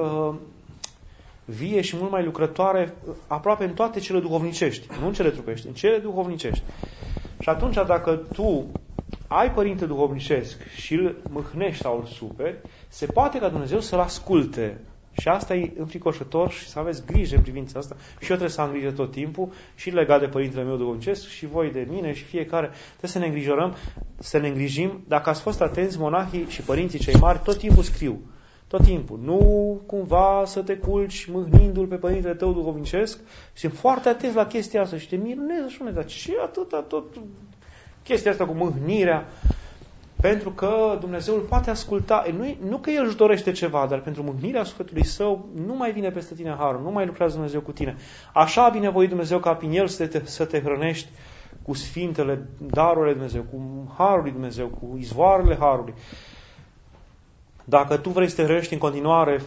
vie și mult mai lucrătoare aproape în toate cele duhovnicești, nu în cele trupești, în cele duhovnicești. Și atunci, dacă tu ai părinte duhovnicesc și îl mâhnești sau îl superi, se poate ca Dumnezeu să-l asculte. Și asta e înfricoșător și să aveți grijă în privința asta. Și eu trebuie să am grijă tot timpul și legat de părintele meu duhovnicesc și voi de mine și fiecare. Trebuie să ne îngrijorăm, să ne îngrijim. Dacă ați fost atenți, monahii și părinții cei mari tot timpul scriu. Tot timpul. Nu cumva să te culci mâhnindu-l pe părintele tău duhovnicesc. Și sunt foarte atenți la chestia asta și te mirunezi și dar ce atâta tot chestia asta cu mâhnirea. Pentru că Dumnezeu îl poate asculta. Nu că El își dorește ceva, dar pentru mâhnirea sufletului său nu mai vine peste tine harul, nu mai lucrează Dumnezeu cu tine. Așa a binevoit Dumnezeu ca prin El să te hrănești cu sfintele darurile Dumnezeu, cu harul lui Dumnezeu, cu izvoarele harului. Dacă tu vrei să te hrănești în continuare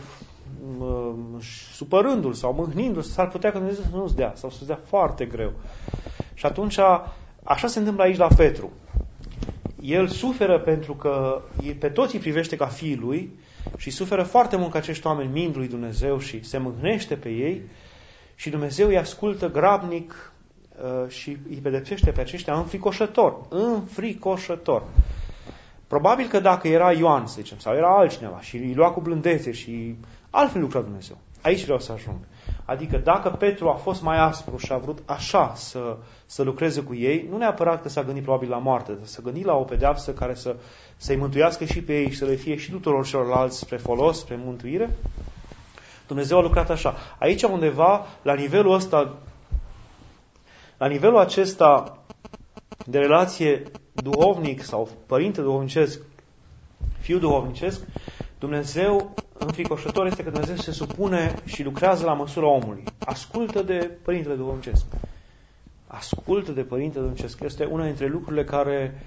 supărându-l sau mâhnindu-l, s-ar putea că Dumnezeu să nu-ți dea, sau să-ți dea foarte greu. Și atunci, așa se întâmplă aici la Petru. El suferă pentru că pe toți îi privește ca fiii lui și suferă foarte mult că acești oameni mint lui Dumnezeu și se mâhnește pe ei și Dumnezeu îi ascultă grabnic și îi pedepsește pe aceștia înfricoșător. Probabil că dacă era Ioan, să zicem, sau era altcineva și îi lua cu blândețe și altfel lucra Dumnezeu. Aici vreau să ajung. Adică dacă Petru a fost mai aspru și a vrut așa să lucreze cu ei, nu neapărat că s-a gândit probabil la moarte, dar s-a gândit la o pedeapsă care să-i mântuiască și pe ei și să le fie și tuturor celorlalți spre folos, spre mântuire, Dumnezeu a lucrat așa. Aici undeva, la nivelul acesta de relație duhovnic sau părinte duhovnicesc, fiu duhovnicesc, Dumnezeu înfricoșător este că Dumnezeu se supune și lucrează la măsura omului. Ascultă de părintele duhovnicesc. Ascultă de părintele duhovnicesc. Este una dintre lucrurile care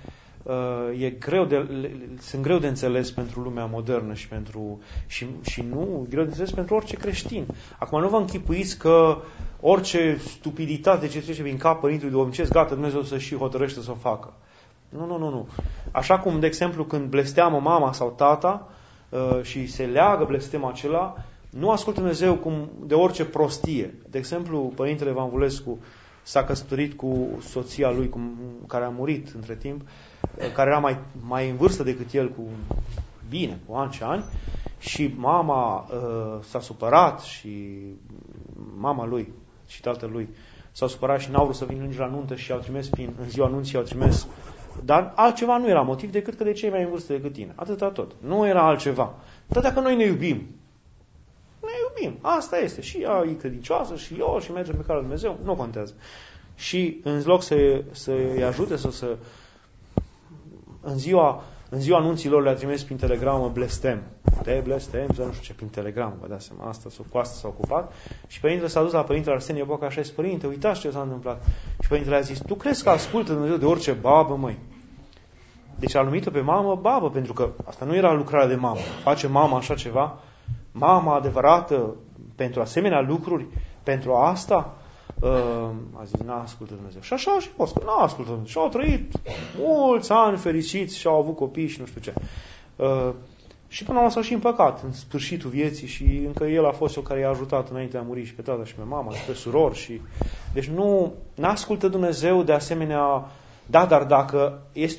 sunt greu de înțeles pentru lumea modernă și nu greu de înțeles pentru orice creștin. Acum nu vă închipuiți că orice stupiditate ce trece prin cap părintelui duhovnicesc, gata, Dumnezeu să și hotărăște să o facă. Nu. Așa cum, de exemplu, când blesteamă mama sau tata și se leagă blestemul acela, nu ascultă Dumnezeu cum de orice prostie. De exemplu, părintele Evanvulescu s-a căsătorit cu soția lui, care a murit între timp, care era mai în vârstă decât el, cu ani și ani, și mama s-a supărat și mama lui și tatăl lui s-au supărat și n-au vrut să vină nici la nuntă și i-au trimis în ziua nunții, i-au trimis. Dar altceva nu era motiv decât că de cei mai în vârstă decât tine. Atâta tot. Nu era altceva. Dar dacă noi ne iubim, asta este. Și ea e credincioasă și eu și mergem pe calea lui Dumnezeu, nu contează. Și în loc să-i ajute să în ziua anunților le-a trimis prin telegramă blestem. Te blestem, nu știu ce, prin telegramă, vă dați seama, cu asta s-a ocupat. Și părintele s-a dus la părintele Arsenie Boca și a zis: părinte, uitați ce s-a întâmplat. Și părintele a zis: tu crezi că ascultă Dumnezeu de orice babă, măi? Deci a numit-o pe mamă babă, pentru că asta nu era lucrarea de mamă. Face mama așa ceva? Mama adevărată pentru asemenea lucruri, pentru asta? A zis: n-a ascultat Dumnezeu. Și așa și fost, că n-a ascultat Dumnezeu. Și au trăit mulți ani fericiți și au avut copii și nu știu ce. Și până la urmă s-au și împăcat în sfârșitul vieții și încă el a fost cel care i-a ajutat înainte de a muri și pe tata și pe mama și pe surori. Și... Deci nu ascultă Dumnezeu de asemenea. Da, dar dacă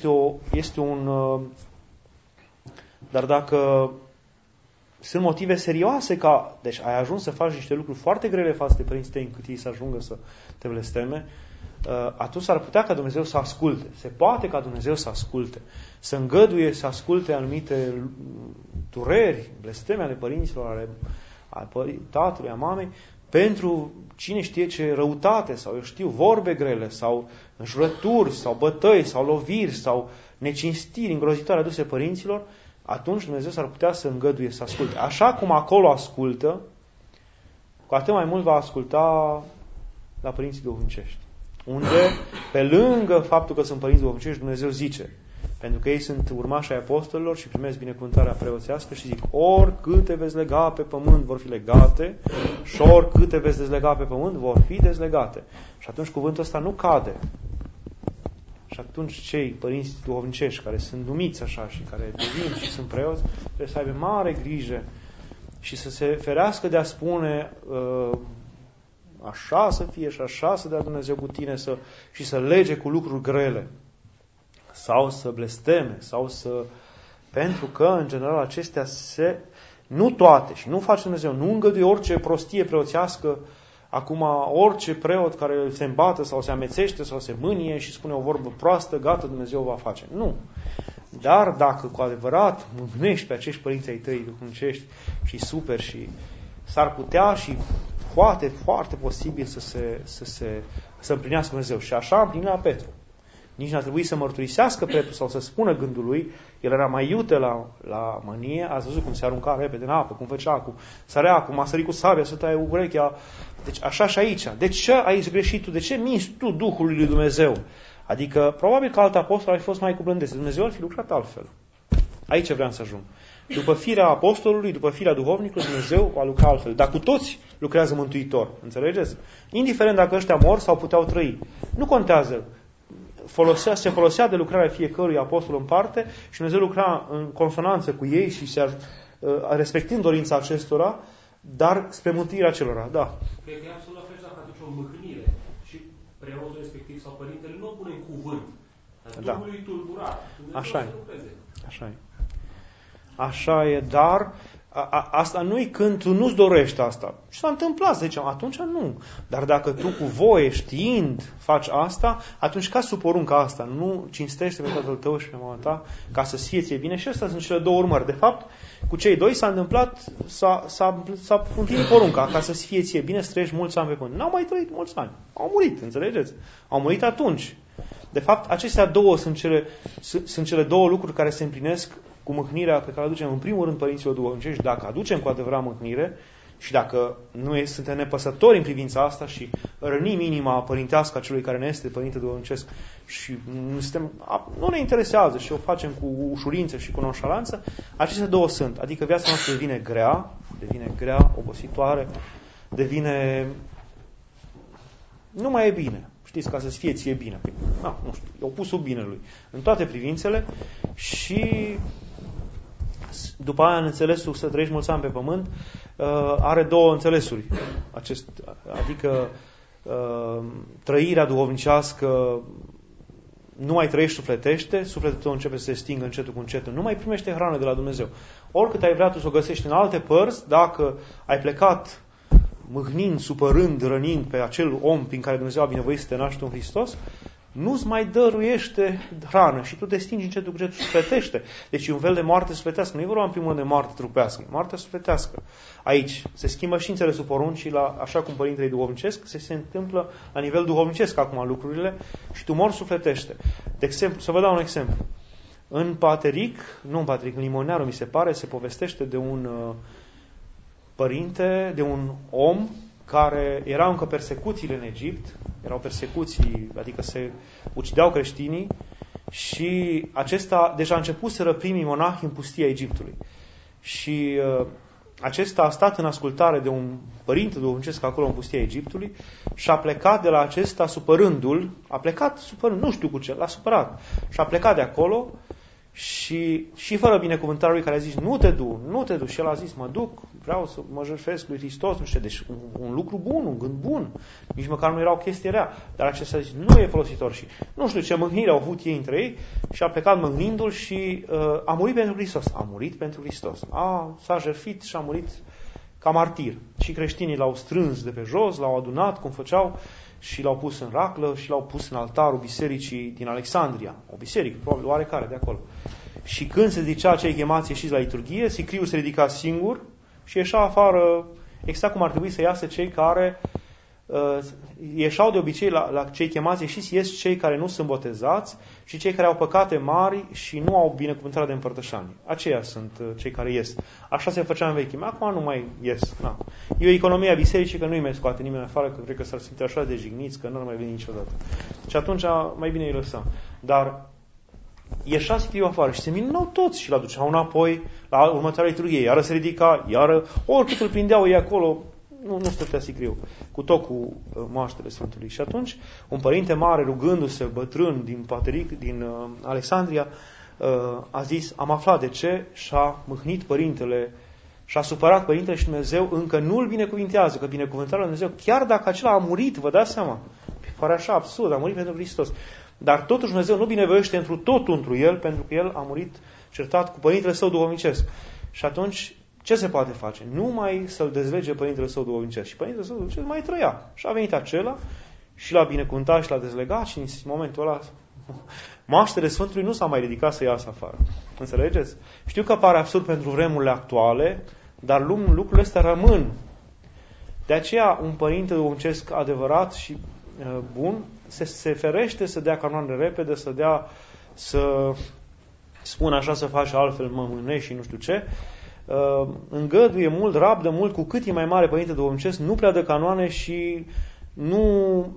dar dacă sunt motive serioase deci ai ajuns să faci niște lucruri foarte grele față de părinții tăi încât ei să ajungă să te blesteme, atunci s-ar putea ca Dumnezeu să asculte. Se poate ca Dumnezeu să asculte. Să îngăduie să asculte anumite dureri, blesteme ale părinților, ale tatălui, a mamei, pentru cine știe ce răutate, sau eu știu, vorbe grele, sau înjurături, sau bătăi, sau loviri, sau necinstiri îngrozitoare aduse părinților, atunci Dumnezeu s-ar putea să îngăduie să asculte. Așa cum acolo ascultă, cu atât mai mult va asculta la părinții duhovnicești. Unde, pe lângă faptul că sunt părinți duhovnicești, Dumnezeu zice, pentru că ei sunt urmași ai apostolilor și primesc binecuvântarea preoțească și zic: oricâte veți lega pe pământ vor fi legate și oricâte veți dezlega pe pământ vor fi dezlegate. Și atunci cuvântul ăsta nu cade. Și atunci cei părinți duhovnicești care sunt numiți așa și care devin și sunt preoți, trebuie să aibă mare grijă și să se ferească de a spune așa să fie și așa să dea Dumnezeu cu tine și să lege cu lucruri grele sau să blesteme pentru că în general acestea nu toate și nu face Dumnezeu, nu îngăduie orice prostie preoțească. Acum orice preot care se îmbată sau se amețește sau se mânie și spune o vorbă proastă, gata, Dumnezeu va face. Nu. Dar dacă cu adevărat mâhnești pe acești părinți ai tăi duhovnicești și super și s-ar putea și foarte, foarte posibil să împlinească Dumnezeu. Și așa împlinea Petru. Nici n-a trebuit să mărturisească Petru sau să spună gândul lui. El era mai iute la mânie. Ați văzut cum se arunca repede în apă, cum făcea, cum sărea, cum a sărit cu sabia să taie urechea. Deci așa și aici. De ce ai greșit tu? De ce minți tu Duhului lui Dumnezeu? Adică, probabil că alt apostol ar fi fost mai cu blândețe. Dumnezeu ar fi lucrat altfel. Aici vreau să ajung. După firea apostolului, după firea duhovnicului, Dumnezeu va lucra altfel. Dar cu toți lucrează Mântuitor. Înțelegeți? Indiferent dacă ăștia mor sau puteau trăi. Nu contează. Se folosea de lucrarea fiecărui apostol în parte și Dumnezeu lucra în consonanță cu ei și respectând dorința acestora, dar spre mântuirea celora. Da. Cred că e absolut la fel dacă aduce o mâhnire și preotul respectiv sau părintele nu o pune în cuvânt. Dar Duhul îi tulburat. Așa e. Așa e, dar asta nu-i când tu nu-ți dorești asta. Și s-a întâmplat, să zicem, atunci nu. Dar dacă tu cu voie, știind, faci asta, atunci ca să porunca asta, nu cinstește pe tatăl tău și pe mama ta, ca să-ți fie ție bine. Și astea sunt cele două urmări. De fapt, cu cei doi s-a întâmplat, s-a împlinit porunca, ca să-ți fie ție bine, să trăiești mulți ani pe pământ. N-au mai trăit mulți ani. Au murit, înțelegeți? Au murit atunci. De fapt, acestea două sunt cele două lucruri care se împlinesc cu mâhnirea pe care o aducem în primul rând părinților duhovnicești. Dacă aducem cu adevărat mâhnire și dacă suntem nepăsători în privința asta și rănim inima părintească a celui care ne este părinte duhovnicesc și nu ne interesează și o facem cu ușurință și cu nonșalanță, acestea două sunt. Adică viața noastră devine grea, obositoare, nu mai e bine. Știți, ca să-ți fie ție bine. Nu știu, e opusul binelui. În toate privințele și după aia în înțelesul să trăiești mulți ani pe pământ are două înțelesuri. Adică trăirea duhovnicească nu mai trăiești sufletește, sufletul tău începe să se stingă încetul cu încetul, nu mai primește hrană de la Dumnezeu. Oricât ai vrea tu să o găsești în alte părți, dacă ai plecat mâhnind, supărând, rănind pe acel om prin care Dumnezeu a binevoit să te naști în Hristos, nu-ți mai dăruiește hrană și tu te stingi încetul cu încetul, sufletește. Deci e un fel de moarte sufletească. Nu e vorba în primul rând de moarte trupească, e moarte sufletească. Aici se schimbă științele sub poruncii, așa cum părintele duhovnicesc, se întâmplă la nivel duhovnicesc acum lucrurile și tu mor sufletește. De exemplu, să vă dau un exemplu. În Limonearu, mi se pare, se povestește de un părinte, de un om care erau încă persecuțiile în Egipt, erau persecuții, adică se ucideau creștinii și acesta deja a început să primii monahi în pustia Egiptului. Și acesta a stat în ascultare de un părinte duhovnicesc acolo în pustia Egiptului și a plecat de la acesta supărându-l, nu știu cu ce, l-a supărat și a plecat de acolo și fără binecuvântarea lui care a zis nu te du și el a zis mă duc, vreau să mă jertfesc lui Hristos, nu știu, deci un lucru bun, un gând bun, nici măcar nu era o chestie rea, dar acesta a zis nu e folositor și nu știu ce mâhnire au avut ei între ei și a plecat mâhnindu-l și a murit pentru Hristos, s-a jertfit și a murit ca martir și creștinii l-au strâns de pe jos, l-au adunat cum făceau și l-au pus în raclă și l-au pus în altarul bisericii din Alexandria, o biserică, probabil oarecare de acolo. Și când se zicea acei chemați ieșiți la liturghie, sicriul se ridica singur și ieșea afară, exact cum ar trebui să iasă cei care ieșau de obicei la cei chemați ieșiți, ies cei care nu sunt botezați și cei care au păcate mari și nu au binecuvântarea de împărtășanie. Aceia sunt cei care ies. Așa se făcea în vechime. Acum nu mai ies. Na. E o economie a bisericii că nu-i mai scoate nimeni afară, că cred că s-ar simte așa de jigniți că nu ar mai veni niciodată. Și atunci mai bine îi lăsăm. Dar ieșea scriul afară și se minunau toți și l-aduceau înapoi la următoarea liturghie. Iară se ridica, iară oricât îl prindeau ei acolo, nu stătea sicriu, cu tot cu moaștele Sfântului. Și atunci, un părinte mare, rugându-se, bătrân, din Alexandria, a zis, am aflat de ce și-a mâhnit părintele, și-a supărat părintele și Dumnezeu încă nu îl binecuvintează, că binecuvântarea lui Dumnezeu, chiar dacă acela a murit, vă dați seama, pare așa absurd, a murit pentru Hristos. Dar totuși Dumnezeu nu binevoiește întru totul întru el, pentru că el a murit certat cu părintele său duhovnicesc. Și atunci, ce se poate face? Numai să-l dezlege părintele său duhovnicesc. Și părintele său duhovnicesc mai trăia. Și a venit acela și l-a binecuvântat și l-a dezlegat și în momentul ăla moaștele Sfântului nu s-a mai ridicat să iasă afară. Înțelegeți? Știu că pare absurd pentru vremurile actuale, dar lucrurile astea rămân. De aceea un părinte duhovnicesc adevărat și bun se ferește să dea canoane repede, să spună așa să faci altfel, mă mânești și nu știu ce. Îngăduie mult, rabdă mult, cu cât e mai mare părinte duhovnicesc, nu prea dă canoane și nu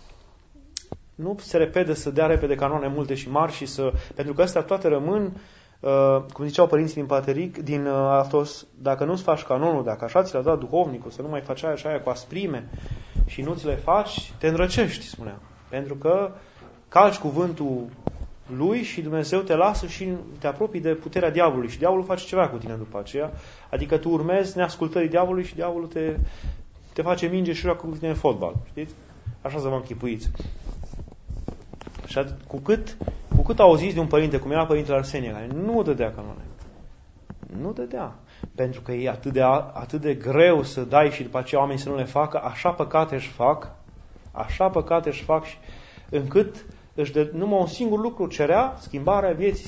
se repede să dea repede canoane multe și mari pentru că astea toate rămân, cum ziceau părinții din Pateric, din Atos, dacă nu-ți faci canonul, dacă așa ți l-a dat duhovnicul, să nu mai faci aia cu asprime și nu ți le faci, te înrăcești, spunea. Pentru că calci cuvântul lui și Dumnezeu te lasă și te apropii de puterea diavolului și diavolul face ceva cu tine după aceea. Adică tu urmezi neascultării diavolului și diavolul te face minge și joacă cu tine în fotbal. Știți? Așa să vă închipuiți. Și cu cât auziți de un părinte, cum era părintele Arsenie, care nu dădea canoane. Nu dădea. Pentru că e atât de greu să dai și după aceea oamenii să nu le facă, așa păcate își fac și încât numai un singur lucru cerea, schimbarea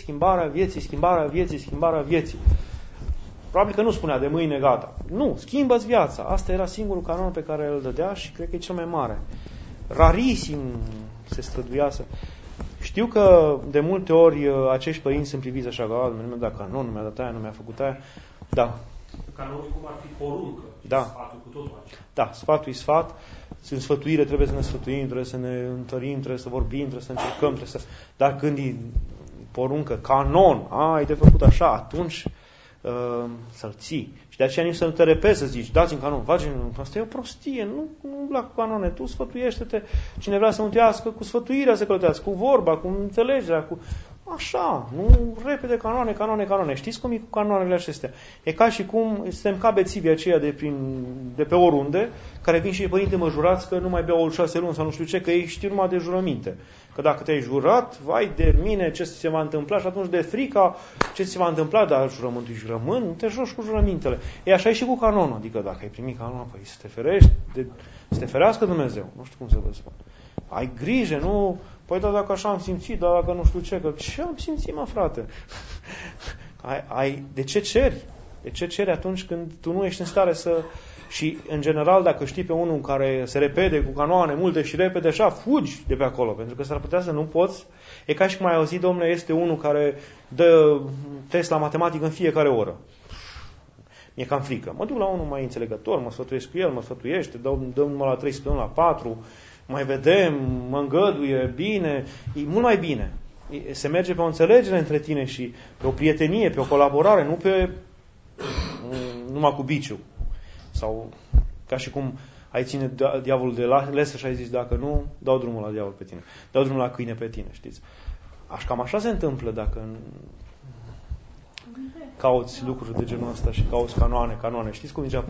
vieții. Probabil că nu spunea de mâine gata. Nu, schimbă-ți viața. Asta era singurul canon pe care îl dădea și cred că e cel mai mare. Rarisim se străduia să... Știu că de multe ori acești părinți sunt priviți așa, că nu mi-a dat canon, nu mi-a dat aia, nu mi-a făcut aia. Da. Canonul cum ar fi poruncă. Da. Sfatul cu totul acela. Da, sfatul e sfat. În sfătuire trebuie să ne sfătuim, trebuie să ne întărim, trebuie să vorbim, trebuie să încercăm, Dar când e poruncă, canon, ai de făcut așa, atunci să-l ții. Și de aceea nici să nu te repezi să zici, dați-mi canon, asta e o prostie, nu la canone, tu sfătuiește-te. Cine vrea să mântuiască, cu sfătuirea se călătească, cu vorba, cu înțelegerea, Așa, nu repede canoane. Știți cum e cu canoanele acestea? E ca și cum suntem ca bețivii aceia de pe oriunde, care vin și părinte mă jurați că nu mai beau 6 luni sau nu știu ce, că ei știu numai de jurăminte. Că dacă te-ai jurat, vai de mine, ce se va întâmpla și atunci de frica, ce se va întâmpla, dar jurământul e jurământ, nu te joci cu jurămintele. E așa e și cu canonul, adică dacă ai primit canonul, păi să te ferești, să te ferească Dumnezeu, nu știu cum să vă spun. Ai grijă, nu... Păi da, dacă așa am simțit, dar dacă nu știu ce, că ce am simțit, mă, frate? De ce ceri? De ce ceri atunci când tu nu ești în stare să... Și, în general, dacă știi pe unul care se repede cu canoane multe și repede, așa, fugi de pe acolo, pentru că s-ar putea să nu poți. E ca și cum ai auzit, domnule, este unul care dă test la matematică în fiecare oră. Mi-e cam frică. Mă duc la unul mai înțelegător, mă sfătuiesc cu el, mă sfătuiește, dăm numai la 3 săptămâni, la 4, mai vedem, mă îngăduie, bine, e mult mai bine. Se merge pe o înțelegere între tine și pe o prietenie, pe o colaborare, nu pe numai cu biciu. Sau ca și cum ai ține diavolul de lesă și ai zis, dacă nu, dau drumul la diavol pe tine. Dau drumul la câine pe tine, știți? Cam așa se întâmplă dacă cauți lucruri de genul ăsta și cauți canoane. Știți cum zicea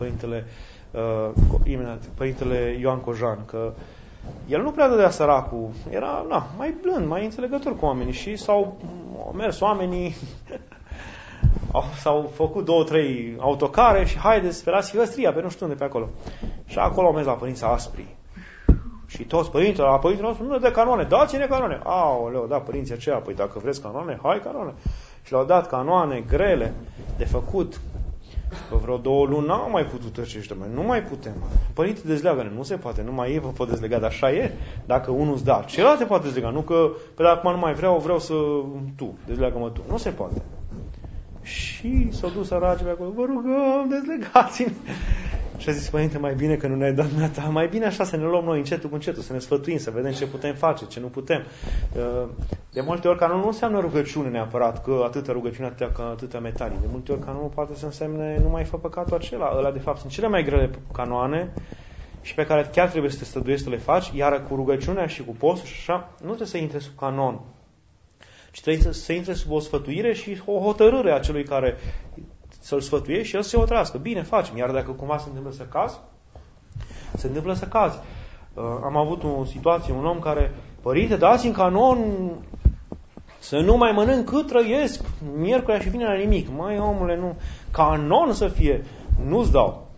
părintele Ioan Cojan, că el nu prea dădea săracul, era mai blând, mai înțelegător cu oamenii și s-au mers oamenii, s-au făcut 2-3 autocare și haideți, sperați Hăstria, pe nu știu unde pe acolo. Și acolo au mers la părinții aspri. Și toți părintele, la părintele nostru, nu dă canoane, dați-ne canoane. Aoleu, da, părinții aceia, păi dacă vreți canoane, hai canoane. Și le-au dat canoane grele de făcut. Pe vreo 2 luni n-au mai putut aceștia, nu mai putem. Părinte, dezleagă-ne, nu se poate, numai ei vă pot dezlega, dar așa e. Dacă unul îți da, celălalt te poate dezlega, nu că pe la acum nu mai vreau să tu, dezleagă-mă tu. Nu se poate. Și s-au dus săraci pe acolo, vă rugăm, dezlegați-ne. Și a zis, părinte, mai bine că nu ne-ai dat dumneata, mai bine așa să ne luăm noi încetul cu încetul, să ne sfătuim, să vedem ce putem face, ce nu putem. De multe ori canonul nu înseamnă rugăciune neapărat, că atâta rugăciune, atâta metalii. De multe ori canonul poate să însemne nu mai fă păcatul acela. Ăla de fapt sunt cele mai grele canoane și pe care chiar trebuie să te străduiești să le faci, iar cu rugăciunea și cu postul și așa, nu trebuie să intre sub canon, ci trebuie să intre sub o sfătuire și o hotărâre a celui care să-l sfătuiești și el să se hotărască. Bine, facem. Iar dacă cumva se întâmplă să cazi, se întâmplă să cazi. Am avut o situație, un om care, părinte, dați în canon să nu mai mănânc cât trăiesc, miercurea și vinerea nimic. Măi, omule, nu. Canon să fie. Nu-ți dau.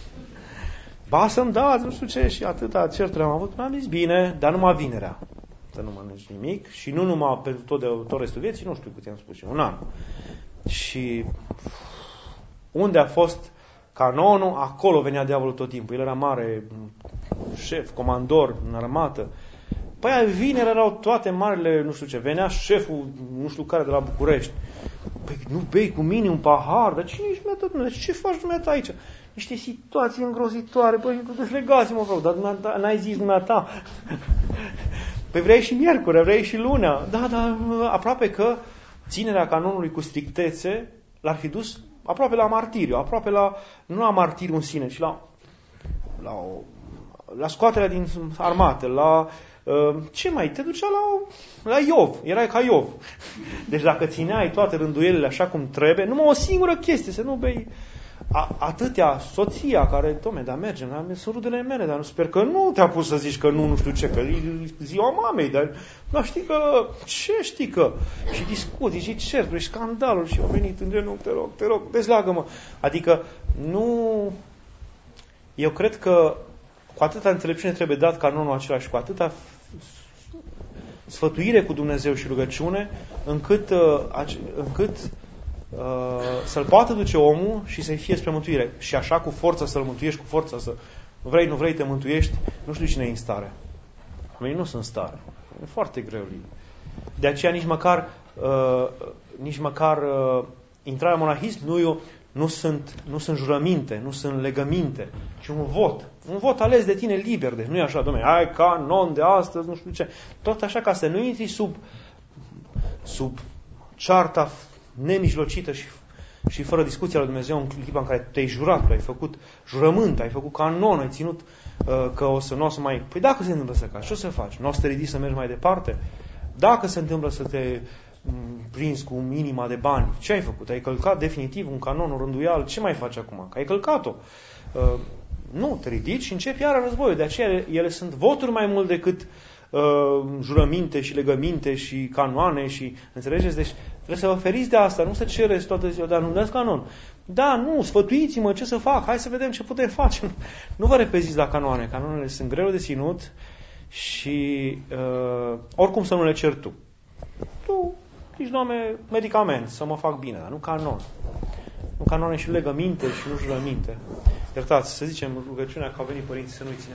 Ba să-mi dați, nu știu ce, și atâta certuri am avut. Am zis, bine, dar numai vinerea. Să nu mănânci nimic și nu numai pentru tot restul vieții, nu știu cât i-am spus, un an. Și unde a fost canonul, acolo venea diavolul tot timpul. El era mare șef, comandor în armată. Păi vineri erau toate marile, nu știu ce, venea șeful, nu știu care, de la București. Păi nu bei cu mine un pahar, dar cine ești dumneata? Ce faci dumneata aici? Niște situații îngrozitoare, păi deslegați-mă, vreau, dar n-ai zis dumneata. Păi vrei și miercuri, vrei și lunea. Da, dar aproape că ținerea canonului cu strictețe l-ar fi dus aproape la martiriu, aproape nu la martiriu în sine, ci la scoaterea din armată, ce mai? Te ducea la Iov, erai ca Iov. Deci dacă țineai toate rânduielile așa cum trebuie, numai o singură chestie, să nu bei atâtea, soția care, dom'le, dar mergem, sunt rudele mele, dar nu sper că nu te-a pus să zici că nu știu ce, că e ziua mamei, dar știi că, ce știi că? Și discuții, și certuri, și scandaluri, și au venit în genunchi, te rog, dezleagă-mă. Adică, eu cred că cu atâta înțelepciune trebuie dat canonul acela și cu atâta sfătuire cu Dumnezeu și rugăciune, încât să-l poată duce omul și să-i fie spre mântuire. Și așa cu forța să-l mântuiești, cu forța să vrei, nu vrei, te mântuiești, nu știu cine e în stare. Oamenii nu sunt în stare. E foarte greu. De aceea nici măcar intrarea în monahism nu sunt jurăminte, nu sunt legăminte, ci un vot. Un vot ales de tine liber. Deci nu e așa, dom'le, ai canon de astăzi, nu știu ce. Tot așa ca să nu intri sub cearta nemijlocită și fără discuția lui Dumnezeu în clipa în care te-ai jurat, ai făcut jurământ, ai făcut canon, ai ținut că nu o să mai... Păi dacă se întâmplă să cazi, ce o să faci? Nu o să te ridici să mergi mai departe? Dacă se întâmplă să te prins cu inima de bani. Ce ai făcut? Ai călcat definitiv un canon, o rânduială? Ce mai faci acum? Că ai călcat-o. Nu, te ridici și începi iară războiul. De aceea ele sunt voturi mai mult decât jurăminte și legăminte și canoane și, înțelegeți? Deci trebuie să oferiți de asta, nu să cereți toată ziua, dar nu dați canon. Da, nu, sfătuiți-mă ce să fac, hai să vedem ce putem face. Nu vă repeziți la canoane, canoanele sunt greu de ținut și oricum să nu le ceri tu. Tu zici, Doamne, medicament, să mă fac bine, dar nu canon. Nu canoane și legăminte și nu jurăminte. Iertați, să zicem rugăciunea că au venit părinții să nu-i ținem.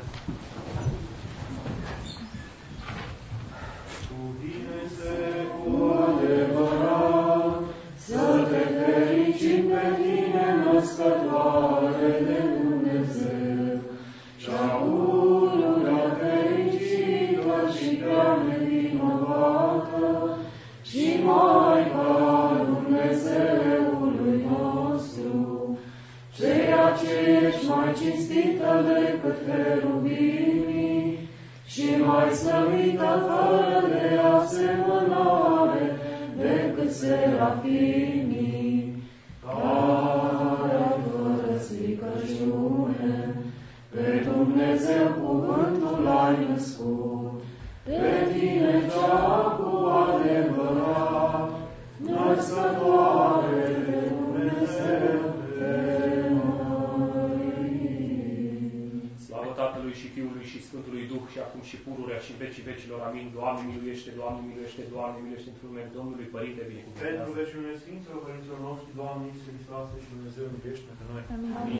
Să te fericim pe tine, născătoare de Dumnezeu, cea pururea fericită și prea nevinovată, și Maica Dumnezeului nostru, ceea ce ești mai cinstită decât cherubimii și mai slăvită fără de asemănare decât serafimii, care fără stricăciune pe Dumnezeu cuvântul ai născut, pe tine cea cu adevărat, născătoare de Dumnezeu pe noi. Slavă Tatălui și Fiului și Sfântului Duh și acum și pururea și în vecii vecilor. Amin. Doamne miluiește, Doamne miluiește, Doamne miluiește într-un nume Domnului Părinte binecuvântat. Pentru veciile Sfinților Părinților noștri, Doamne, Iisus Hristos și Dumnezeu miluiește pe noi. Amin.